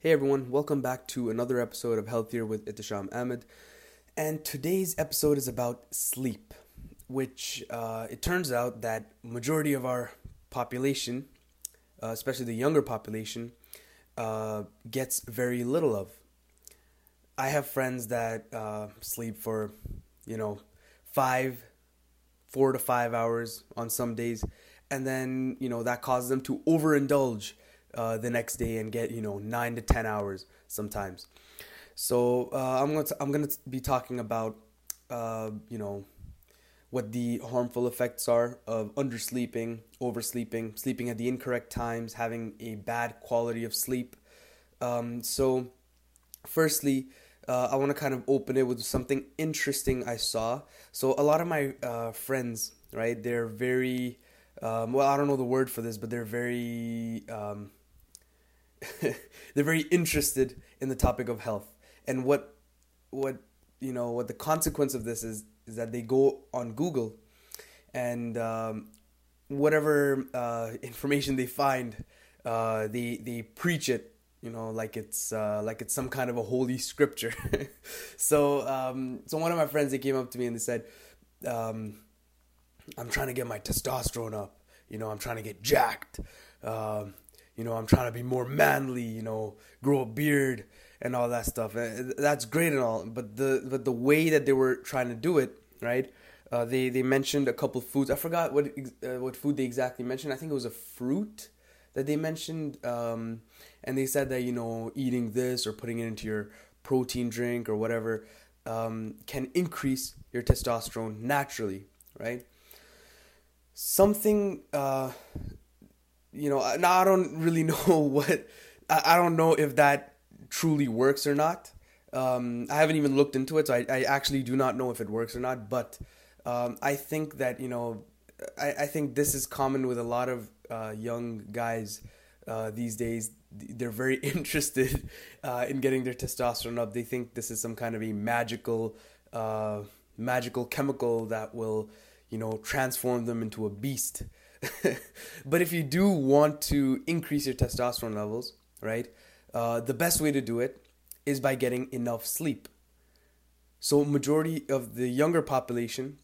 Hey everyone, welcome back to another episode of Healthier with Itisham Ahmed. And today's episode is about sleep, which it turns out that majority of our population, especially the younger population, gets very little of. I have friends that sleep for, you know, 4 to 5 hours on some days, and then that causes them to overindulge the next day and get 9 to 10 hours sometimes. So I'm gonna be talking about what the harmful effects are of undersleeping, oversleeping, sleeping at the incorrect times, having a bad quality of sleep. So firstly, I want to kind of open it with something interesting I saw. So a lot of my friends, right? They're very well, I don't know the word for this, but they're very they're very interested in the topic of health. And what the consequence of this is that they go on Google and whatever information they find, they preach it, like it's some kind of a holy scripture. So one of my friends, they came up to me and they said, I'm trying to get my testosterone up. I'm trying to get jacked. I'm trying to be more manly, grow a beard and all that stuff. That's great and all, but the way that they were trying to do it, right? They mentioned a couple of foods. I forgot what food they exactly mentioned. I think it was a fruit that they mentioned, and they said that eating this or putting it into your protein drink or whatever can increase your testosterone naturally, right? Something now I don't really know I don't know if that truly works or not. I haven't even looked into it, so I actually do not know if it works or not. But I think that I think this is common with a lot of young guys these days. They're very interested in getting their testosterone up. They think this is some kind of a magical chemical that will transform them into a beast. But if you do want to increase your testosterone levels, right, the best way to do it is by getting enough sleep. So majority of the younger population,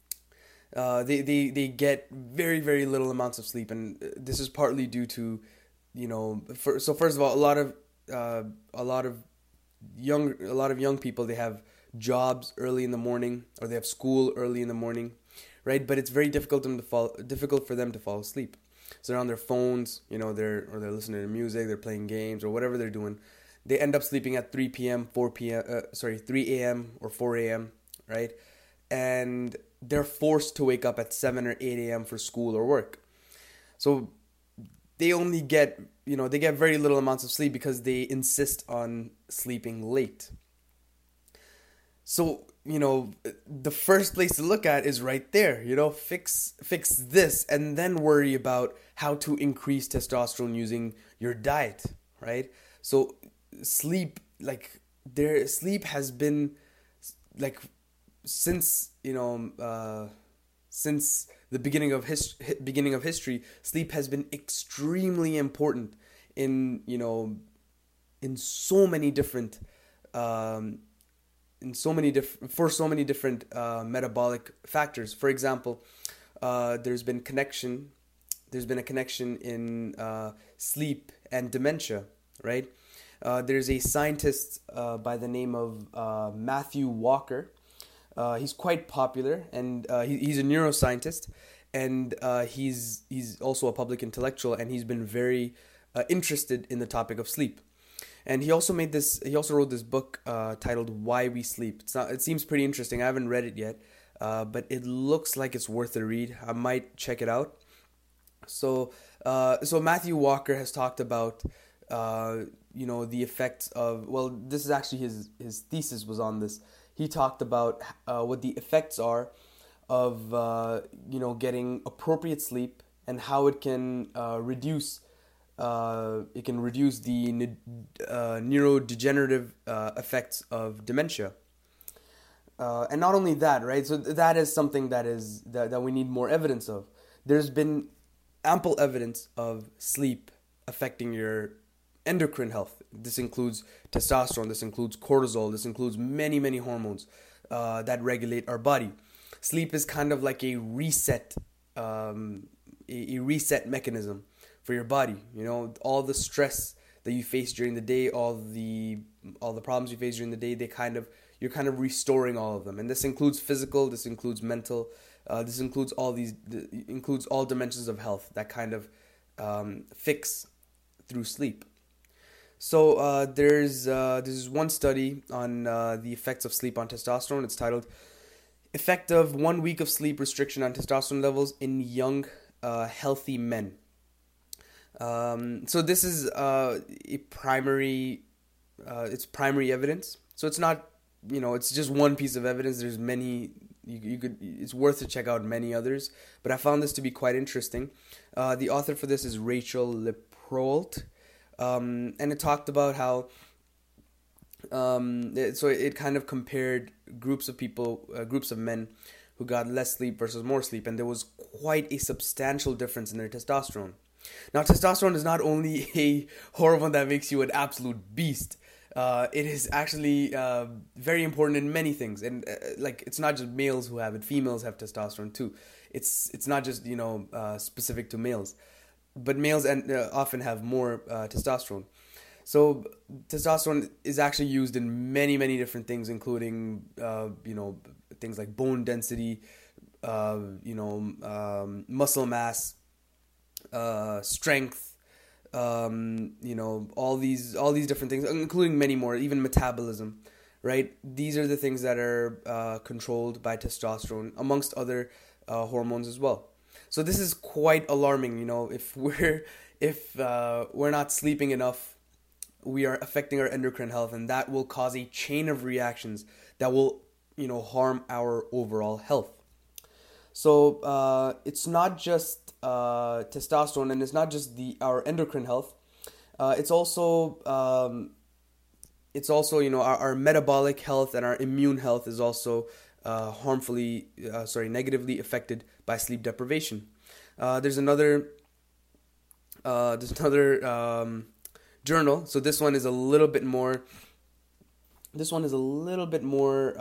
they get very, very little amounts of sleep, and this is partly due to, so first of all, a lot of young people, they have jobs early in the morning, or they have school early in the morning, right? But it's very difficult for them to fall asleep. So they're on their phones, they're listening to music, they're playing games or whatever they're doing. They end up sleeping at 3 p.m., 3 a.m. or 4 a.m., right? And they're forced to wake up at 7 or 8 a.m. for school or work. So they only get, they get very little amounts of sleep because they insist on sleeping late. So, the first place to look at is right there, fix this and then worry about how to increase testosterone using your diet, right? So sleep has been since the beginning of history, sleep has been extremely important in so many different for so many different metabolic factors. For example, there's been a connection in sleep and dementia, right? There's a scientist by the name of Matthew Walker. He's quite popular, and he's a neuroscientist, and he's also a public intellectual, and he's been very interested in the topic of sleep. And he also wrote this book titled Why We Sleep. It seems pretty interesting. I haven't read it yet, but it looks like it's worth a read. I might check it out. So Matthew Walker has talked about the effects of, well, this is actually his thesis was on this. He talked about what the effects are of getting appropriate sleep and how it can reduce the neurodegenerative effects of dementia. And not only that, right? So that is something that we need more evidence of. There's been ample evidence of sleep affecting your endocrine health. This includes testosterone, this includes cortisol, this includes many, many hormones that regulate our body. Sleep is kind of like a reset, a reset mechanism for your body. You know, all the stress that you face during the day, all the problems you face during the day, you're kind of restoring all of them. And this includes physical, this includes mental, this includes includes all dimensions of health that kind of fix through sleep. So there's one study on the effects of sleep on testosterone. It's titled "Effect of 1 Week of Sleep Restriction on Testosterone Levels in Young Healthy Men." So this is it's primary evidence. So it's not, it's just one piece of evidence. There's many. It's worth to check out many others, but I found this to be quite interesting. The author for this is Rachel Leproult. And it talked about how it kind of compared groups of men who got less sleep versus more sleep, and there was quite a substantial difference in their testosterone. Now, testosterone is not only a hormone that makes you an absolute beast. It is actually very important in many things, and it's not just males who have it; females have testosterone too. It's not just specific to males. But males often have more testosterone. So testosterone is actually used in many, many different things, including things like bone density, muscle mass, strength, all these different things, including many more, even metabolism, right? These are the things that are controlled by testosterone, amongst other hormones as well. So this is quite alarming. If we're not sleeping enough, we are affecting our endocrine health, and that will cause a chain of reactions that will harm our overall health. So it's not just testosterone, and it's not just our endocrine health. It's also our metabolic health and our immune health is also negatively affected by sleep deprivation. There's another journal. So this one is a little bit more. Is a little bit more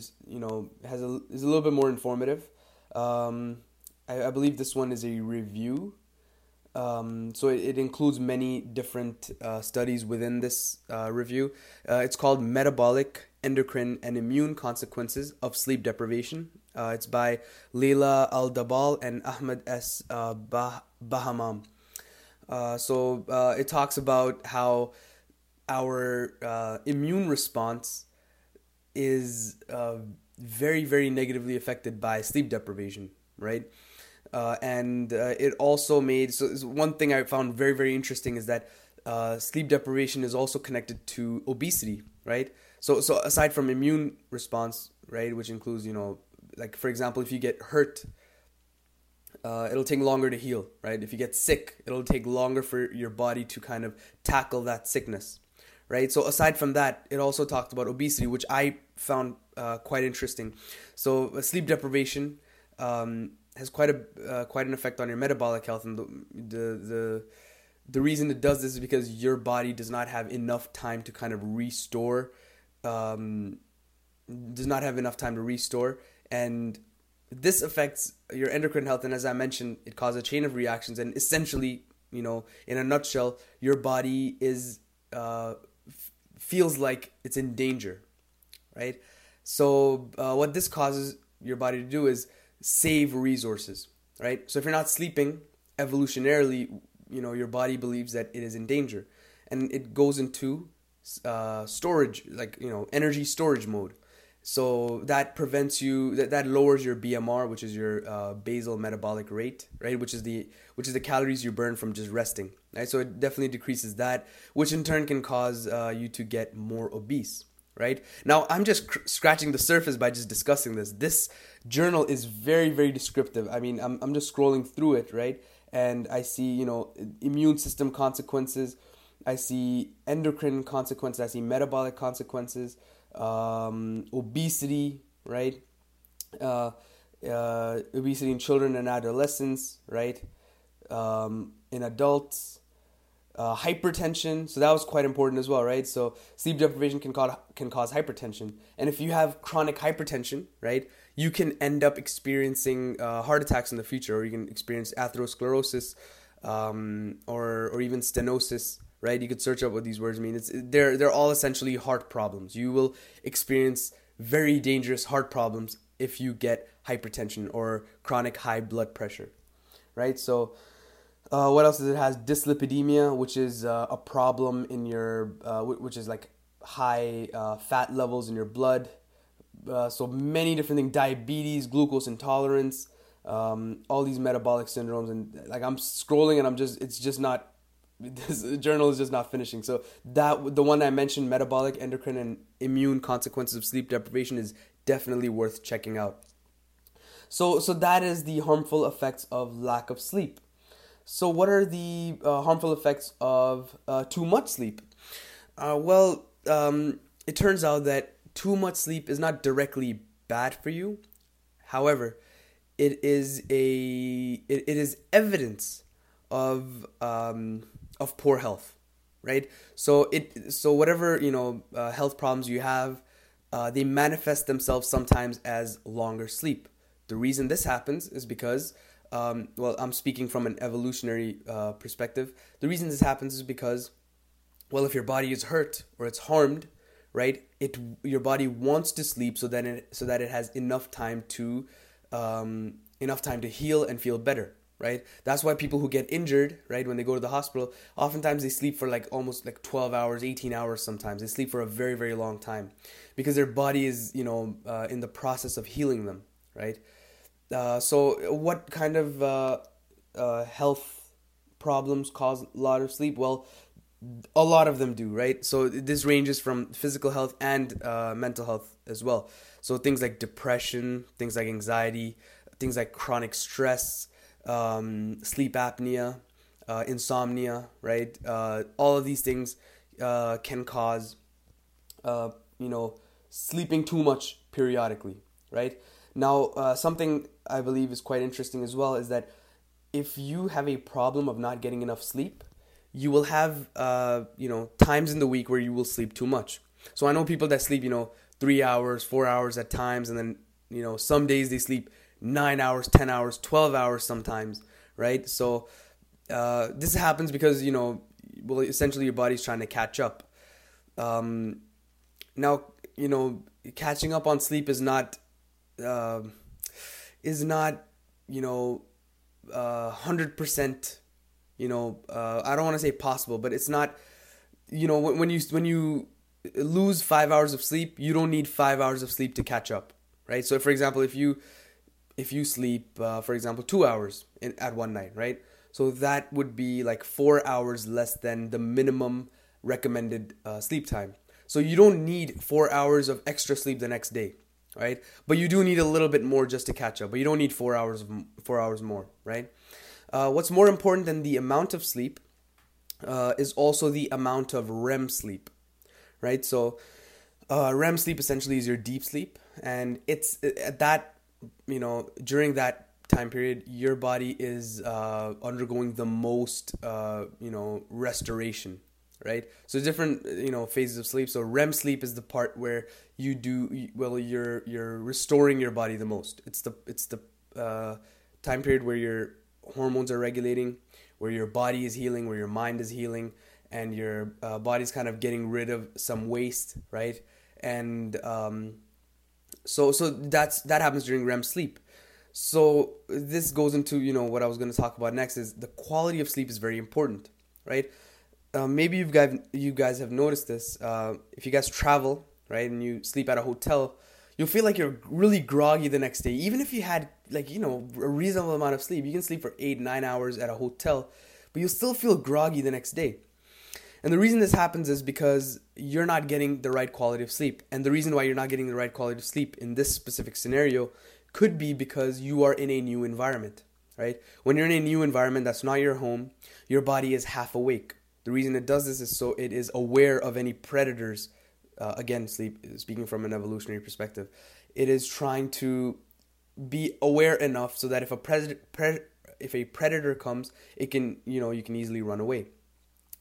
informative. I believe this one is a review. So it includes many different studies within this review. It's called Metabolic, Endocrine, and Immune Consequences of Sleep Deprivation. It's by Leila Al-Dabal and Ahmed S. Bahamam. So it talks about how our immune response is very, very negatively affected by sleep deprivation, right? And it also made, so one thing I found very, very interesting is that sleep deprivation is also connected to obesity, right? So aside from immune response, right, which includes, for example, if you get hurt, it'll take longer to heal, right? If you get sick, it'll take longer for your body to kind of tackle that sickness, right? So aside from that, it also talked about obesity, which I found quite interesting. So sleep deprivation has quite an effect on your metabolic health, and the reason it does this is because your body does not have enough time to kind of restore, and this affects your endocrine health. And as I mentioned, it causes a chain of reactions, and essentially, in a nutshell, your body is feels like it's in danger, right? So what this causes your body to do is save resources, right? So if you're not sleeping, evolutionarily, your body believes that it is in danger, and it goes into storage, energy storage mode. So that prevents you, that lowers your BMR, which is your basal metabolic rate, right? Which is the calories you burn from just resting, right? So it definitely decreases that, which in turn can cause you to get more obese, right? Now, I'm just scratching the surface by just discussing this. This journal is very, very descriptive. I mean, I'm just scrolling through it, right? And I see, immune system consequences. I see endocrine consequences. I see metabolic consequences. Obesity, right? Obesity in children and adolescents, right? In adults. hypertension. So that was quite important as well, right? So sleep deprivation can cause hypertension, and if you have chronic hypertension, right, you can end up experiencing heart attacks in the future, or you can experience atherosclerosis, or even stenosis. Right? You could search up what these words mean. They're all essentially heart problems. You will experience very dangerous heart problems if you get hypertension or chronic high blood pressure. Right? So what else does it have? Dyslipidemia, which is a problem in your, which is like high fat levels in your blood. So many different things: diabetes, glucose intolerance, all these metabolic syndromes. And like I'm scrolling and it's just not. This journal is just not finishing. So that the one I mentioned, metabolic, endocrine, and immune consequences of sleep deprivation, is definitely worth checking out. So that is the harmful effects of lack of sleep. So what are the harmful effects of too much sleep? It turns out that too much sleep is not directly bad for you. However, it is evidence of poor health, right? So whatever health problems you have, they manifest themselves sometimes as longer sleep. The reason this happens is because, I'm speaking from an evolutionary perspective. The reason this happens is because, if your body is hurt or it's harmed, right? Your body wants to sleep so that it has enough time to heal and feel better. Right? That's why people who get injured, right, when they go to the hospital, oftentimes they sleep for almost 12 hours, 18 hours sometimes. They sleep for a very, very long time because their body is, in the process of healing them, right? So what kind of health problems cause a lot of sleep? Well, a lot of them do, right? So this ranges from physical health and mental health as well. So things like depression, things like anxiety, things like chronic stress, sleep apnea, insomnia, right? All of these things can cause, sleeping too much periodically, right? Now, something I believe is quite interesting as well is that if you have a problem of not getting enough sleep, you will have, times in the week where you will sleep too much. So I know people that sleep, 3 hours, 4 hours at times, and then, some days they sleep 9 hours, 10 hours, 12 hours sometimes, right? So this happens because, essentially your body's trying to catch up. Now, catching up on sleep is not 100%, I don't want to say possible, but it's not, when you lose 5 hours of sleep, you don't need 5 hours of sleep to catch up, right? So for example, if you sleep, for example, 2 hours at one night, right? So that would be 4 hours less than the minimum recommended sleep time. So you don't need 4 hours of extra sleep the next day, right? But you do need a little bit more just to catch up. But you don't need 4 hours more, right? What's more important than the amount of sleep is also the amount of REM sleep, right? So REM sleep essentially is your deep sleep, and it's at that, during that time period, your body is undergoing the most, restoration, right? So different, phases of sleep. So REM sleep is the part where you're restoring your body the most. It's the time period where your hormones are regulating, where your body is healing, where your mind is healing, and your body's kind of getting rid of some waste, right? And so that happens during REM sleep. So this goes into, what I was going to talk about next is the quality of sleep is very important, right? Maybe you guys have noticed this. If you guys travel, right, and you sleep at a hotel, you'll feel like you're really groggy the next day. Even if you had a reasonable amount of sleep, you can sleep for 8-9 hours at a hotel, but you'll still feel groggy the next day. And the reason this happens is because you're not getting the right quality of sleep. And the reason why you're not getting the right quality of sleep in this specific scenario could be because you are in a new environment, right? When you're in a new environment that's not your home, your body is half awake. The reason it does this is so it is aware of any predators. Again, speaking from an evolutionary perspective, it is trying to be aware enough so that if a predator comes, it can, you can easily run away.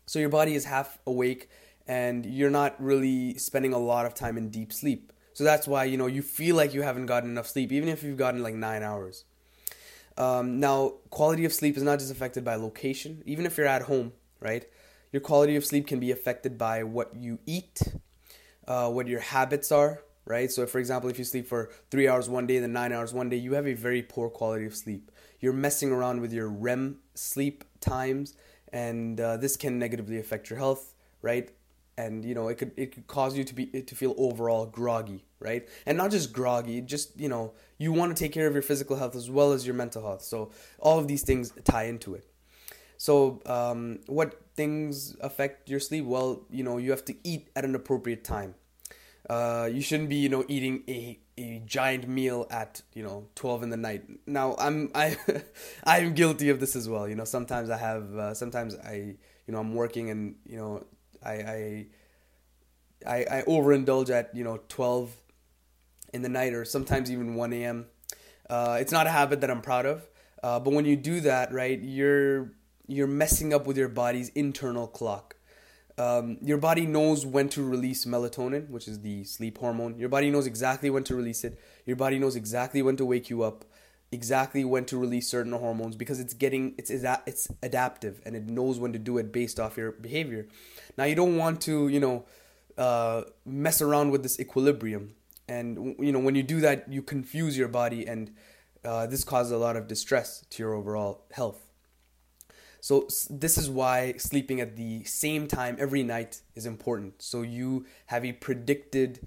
So your body is half awake and you're not really spending a lot of time in deep sleep. So that's why, you feel like you haven't gotten enough sleep, even if you've gotten like 9 hours. Now, quality of sleep is not just affected by location. Even if you're at home, right? Your quality of sleep can be affected by what you eat, what your habits are, right? So, for example, if you sleep for 3 hours one day, then 9 hours one day, you have a very poor quality of sleep. You're messing around with your REM sleep times, and this can negatively affect your health, right? And it could cause you to feel overall groggy, right? And not just groggy, just you want to take care of your physical health as well as your mental health. So all of these things tie into it. So what things affect your sleep? Well, you have to eat at an appropriate time. You shouldn't be eating a giant meal at 12 in the night. Now I'm guilty of this as well. Sometimes I'm working and I overindulge at 12 in the night, or sometimes even 1 a.m. It's not a habit that I'm proud of, but when you do that, right, you're messing up with your body's internal clock. Your body knows when to release melatonin, which is the sleep hormone. Your body knows exactly when to release it. Your body knows exactly when to wake you up, exactly when to release certain hormones, because it's adaptive and it knows when to do it based off your behavior. Now you don't want to mess around with this equilibrium, and when you do that, you confuse your body, and this causes a lot of distress to your overall health. So this is why sleeping at the same time every night is important. So you have a predictive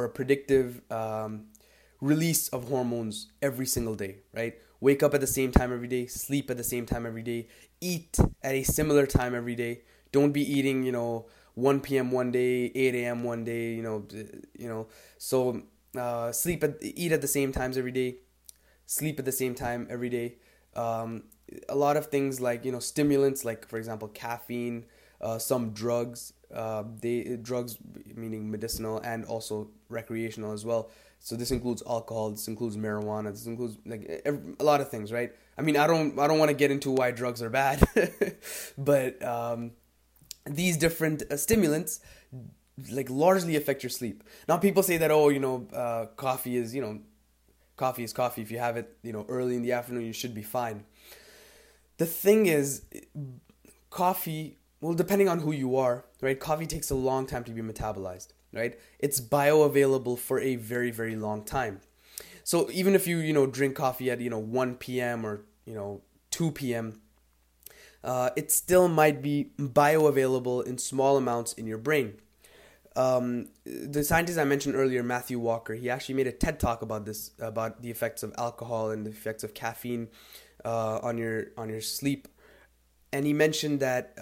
release of hormones every single day, right? Wake up at the same time every day, sleep at the same time every day, eat at a similar time every day. Don't be eating, 1 p.m. one day, 8 a.m. one day, So eat at the same times every day, sleep at the same time every day. A lot of things like stimulants, like for example caffeine, some drugs, drugs meaning medicinal and also recreational as well. So this includes alcohol, this includes marijuana, this includes a lot of things, right? I mean, I don't want to get into why drugs are bad, but these different stimulants largely affect your sleep. Now people say that coffee is coffee. If you have it early in the afternoon, you should be fine. The thing is, coffee, well, depending on who you are, right? Coffee takes a long time to be metabolized, right? It's bioavailable for a very, very long time. So even if you drink coffee at 1 p.m. or 2 p.m., it still might be bioavailable in small amounts in your brain. The scientist I mentioned earlier, Matthew Walker, he actually made a TED talk about this, about the effects of alcohol and the effects of caffeine on your sleep, and he mentioned that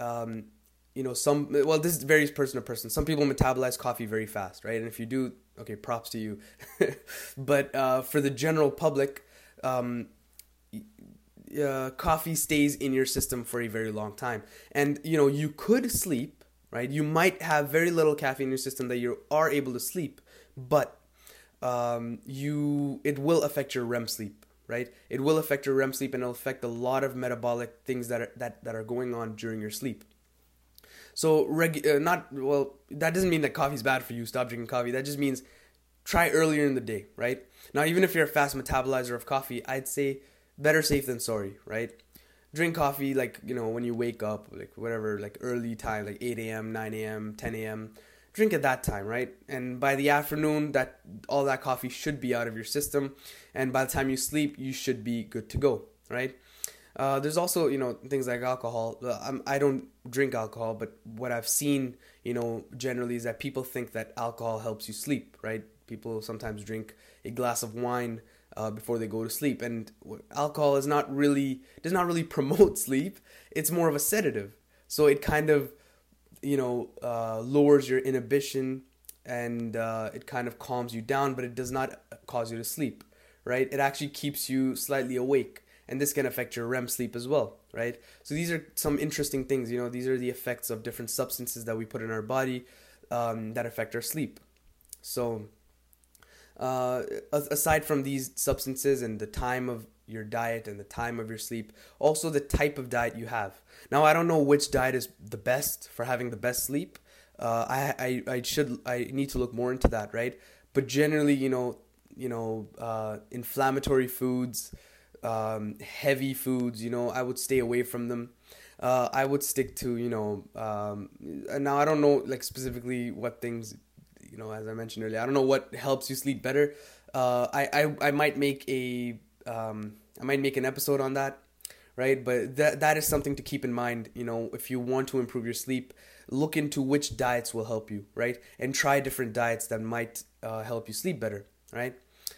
this varies person to person. Some people metabolize coffee very fast, right? And if you do, okay, props to you. But for the general public, coffee stays in your system for a very long time, and you could sleep, right? You might have very little caffeine in your system that you are able to sleep, but it will affect your REM sleep. Right? It will affect your REM sleep, and it'll affect a lot of metabolic things that are going on during your sleep. So that doesn't mean that coffee's bad for you. Stop drinking coffee. That just means try earlier in the day, right? Now, even if you're a fast metabolizer of coffee, I'd say better safe than sorry, right? Drink coffee when you wake up, early time, 8 a.m., 9 a.m., 10 a.m. Drink at that time, right? And by the afternoon, all that coffee should be out of your system, and by the time you sleep, you should be good to go, right? There's also things like alcohol. I don't drink alcohol, but what I've seen generally is that people think that alcohol helps you sleep, right? People sometimes drink a glass of wine before they go to sleep, and alcohol does not really promote sleep. It's more of a sedative, so it kind of lowers your inhibition, and it kind of calms you down, but it does not cause you to sleep, right? It actually keeps you slightly awake, and this can affect your REM sleep as well, right? So these are some interesting things. These are the effects of different substances that we put in our body that affect our sleep. So aside from these substances and the time of your diet and the time of your sleep. Also the type of diet you have. Now I don't know which diet is the best for having the best sleep. I need to look more into that, right? But generally, inflammatory foods, heavy foods, I would stay away from them. I would stick to, now I don't know like specifically what things, as I mentioned earlier, I don't know what helps you sleep better. I might make an episode on that, right? But that is something to keep in mind. If you want to improve your sleep, look into which diets will help you, right? And try different diets that might help you sleep better, right?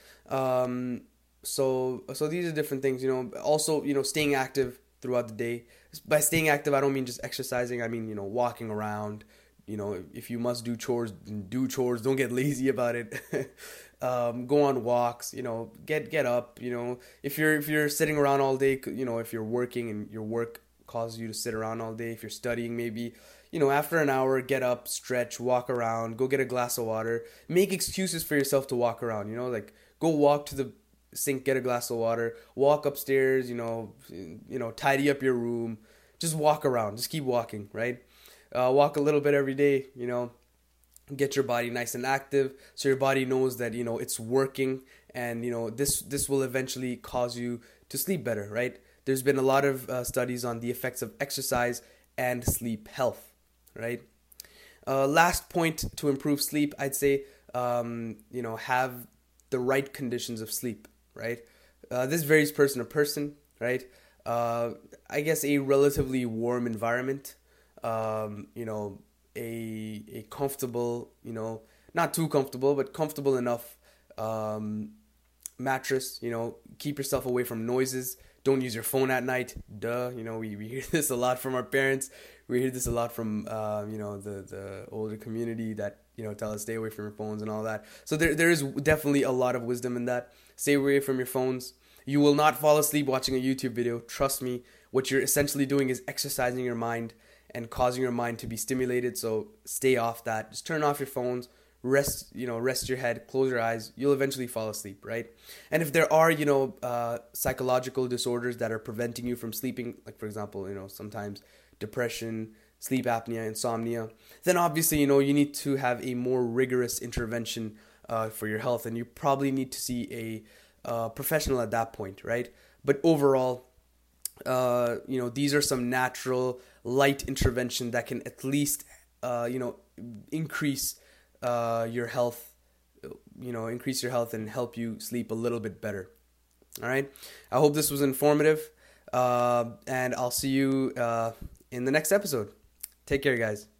So these are different things. Also, staying active throughout the day. By staying active, I don't mean just exercising. I mean, walking around. If you must do chores, do chores. Don't get lazy about it. Go on walks. Get up. If you're sitting around all day, if you're working and your work causes you to sit around all day, if you're studying, maybe after an hour, get up, stretch, walk around, go get a glass of water. Make excuses for yourself to walk around. Like go walk to the sink, get a glass of water, walk upstairs. Tidy up your room. Just walk around. Just keep walking, right? Walk a little bit every day, get your body nice and active so your body knows that, it's working, and, this will eventually cause you to sleep better, right? There's been a lot of studies on the effects of exercise and sleep health, right? Last point to improve sleep, I'd say, have the right conditions of sleep, right? This varies person to person, right? I guess a relatively warm environment, a comfortable, not too comfortable, but comfortable enough mattress. Keep yourself away from noises. Don't use your phone at night. Duh. We hear this a lot from our parents. We hear this a lot from the older community that tell us stay away from your phones and all that. So there is definitely a lot of wisdom in that. Stay away from your phones. You will not fall asleep watching a YouTube video. Trust me. What you're essentially doing is exercising your mind and causing your mind to be stimulated. So stay off that. Just turn off your phones. Rest your head. Close your eyes. You'll eventually fall asleep, right? And if there are, psychological disorders that are preventing you from sleeping, like for example, sometimes depression, sleep apnea, insomnia, then obviously, you need to have a more rigorous intervention for your health, and you probably need to see a professional at that point, right? But overall, these are some natural light intervention that can at least, increase your health, increase your health and help you sleep a little bit better. All right. I hope this was informative, and I'll see you in the next episode. Take care, guys.